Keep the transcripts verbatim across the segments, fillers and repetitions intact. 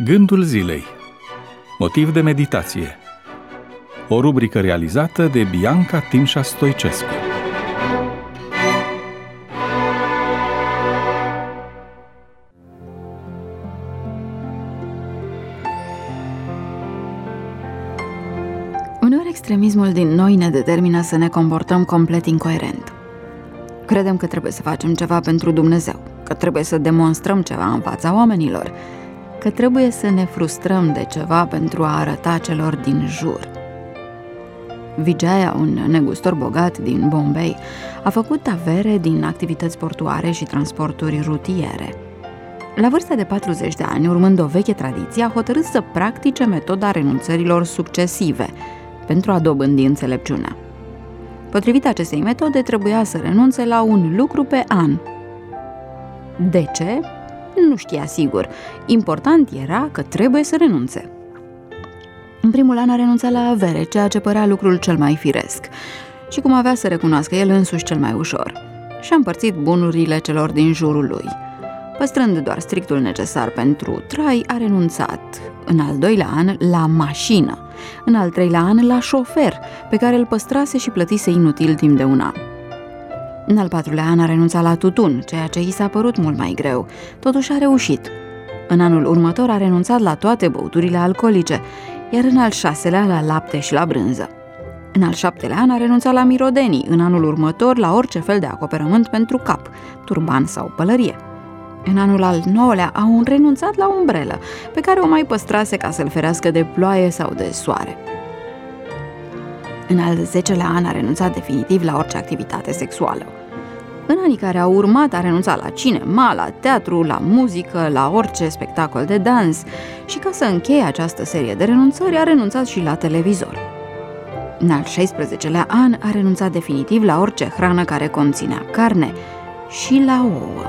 Gândul zilei. Motiv de meditație. O rubrică realizată de Bianca Timșa Stoicescu. Uneori extremismul din noi ne determină să ne comportăm complet incoerent. Credem că trebuie să facem ceva pentru Dumnezeu, că trebuie să demonstrăm ceva în fața oamenilor, că trebuie să ne frustrăm de ceva pentru a arăta celor din jur. Vijaya, un negustor bogat din Bombay, a făcut avere din activități portuare și transporturi rutiere. La vârsta de patruzeci de ani, urmând o veche tradiție, a hotărât să practice metoda renunțărilor succesive pentru a dobândi înțelepciunea. Potrivit acestei metode, trebuia să renunțe la un lucru pe an. De ce? Nu știa sigur. Important era că trebuie să renunțe. În primul an a renunțat la avere, ceea ce părea lucrul cel mai firesc și cum avea să recunoască el însuși cel mai ușor. Și-a împărțit bunurile celor din jurul lui. Păstrând doar strictul necesar pentru trai, a renunțat, în al doilea an, la mașină, în al treilea an, la șofer, pe care îl păstrase și plătise inutil timp de un an. În al patrulea an a renunțat la tutun, ceea ce i s-a părut mult mai greu, totuși a reușit. În anul următor a renunțat la toate băuturile alcoolice, iar în al șaselea la lapte și la brânză. În al șaptelea an a renunțat la mirodenii, în anul următor la orice fel de acoperământ pentru cap, turban sau pălărie. În anul al nouălea a renunțat la umbrelă, pe care o mai păstrase ca să-l ferească de ploaie sau de soare. În al zecelea an a renunțat definitiv la orice activitate sexuală. În anii care au urmat a renunțat la cinema, la teatru, la muzică, la orice spectacol de dans și ca să încheie această serie de renunțări a renunțat și la televizor. În al șaisprezecelea an a renunțat definitiv la orice hrană care conținea carne și la ouă.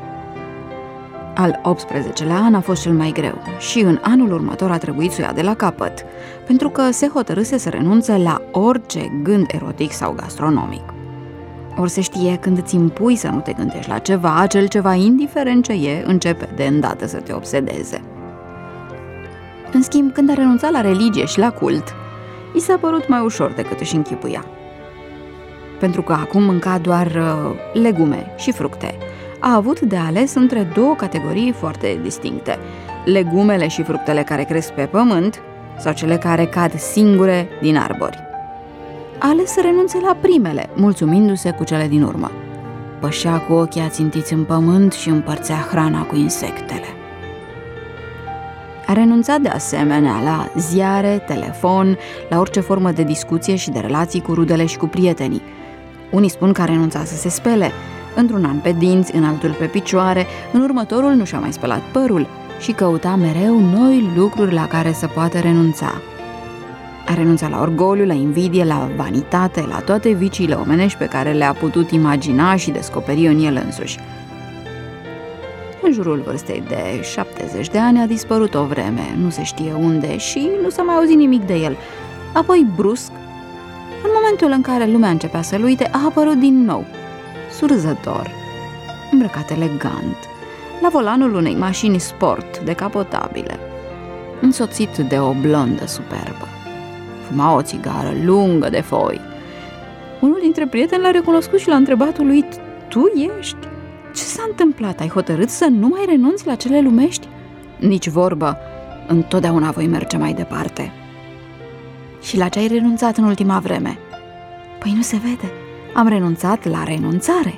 Al optsprezecelea an a fost cel mai greu și în anul următor a trebuit să o ia de la capăt, pentru că se hotărâse să renunțe la orice gând erotic sau gastronomic. Ori se știe, când îți impui să nu te gândești la ceva, acel ceva, indiferent ce e, începe de îndată să te obsedeze. În schimb, când a renunțat la religie și la cult, i s-a părut mai ușor decât își închipuia. Pentru că acum mânca doar uh, legume și fructe. A avut de ales între două categorii foarte distincte: legumele și fructele care cresc pe pământ sau cele care cad singure din arbori. A ales să renunțe la primele, mulțumindu-se cu cele din urmă. Pășea cu ochii ațintiți în pământ și împărțea hrana cu insectele. A renunțat de asemenea la ziare, telefon, la orice formă de discuție și de relații cu rudele și cu prietenii. Unii spun că a renunțat să se spele, într-un an pe dinți, în altul pe picioare, în următorul nu și-a mai spălat părul și căuta mereu noi lucruri la care să poată renunța. A renunțat la orgoliu, la invidie, la vanitate, la toate viciile omenești pe care le-a putut imagina și descoperi în el însuși. În jurul vârstei de șaptezeci de ani a dispărut o vreme, nu se știe unde și nu s-a mai auzit nimic de el. Apoi, brusc, în momentul în care lumea începea să-l uite, a apărut din nou, surzător, îmbrăcat elegant, la volanul unei mașini sport decapotabile, însoțit de o blondă superbă. Fuma o țigară lungă de foi. Unul dintre prieteni l-a recunoscut și l-a întrebat uluit: "Tu ești? Ce s-a întâmplat? Ai hotărât să nu mai renunți la cele lumești?" "Nici vorbă, întotdeauna voi merge mai departe." "Și la ce ai renunțat în ultima vreme?" "Păi nu se vede, am renunțat la renunțare."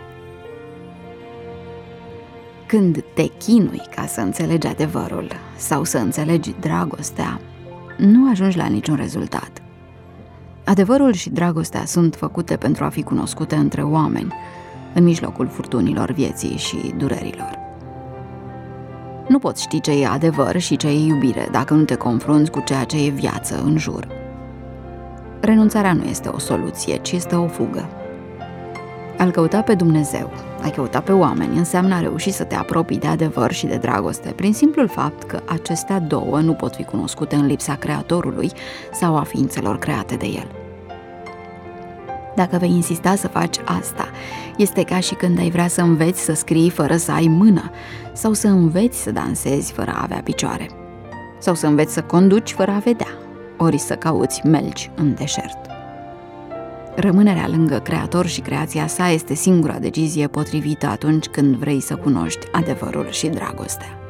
Când te chinui ca să înțelegi adevărul sau să înțelegi dragostea, nu ajungi la niciun rezultat. Adevărul și dragostea sunt făcute pentru a fi cunoscute între oameni, în mijlocul furtunilor vieții și durerilor. Nu poți ști ce e adevăr și ce e iubire dacă nu te confrunți cu ceea ce e viață în jur. Renunțarea nu este o soluție, ci este o fugă. A-L căuta pe Dumnezeu, a căuta pe oameni, înseamnă a reuși să te apropii de adevăr și de dragoste, prin simplul fapt că acestea două nu pot fi cunoscute în lipsa Creatorului sau a ființelor create de El. Dacă vei insista să faci asta, este ca și când ai vrea să înveți să scrii fără să ai mână sau să înveți să dansezi fără a avea picioare. sau să înveți să conduci fără a vedea, ori să cauți melci în deșert. Rămânerea lângă Creator și creația sa este singura decizie potrivită atunci când vrei să cunoști adevărul și dragostea.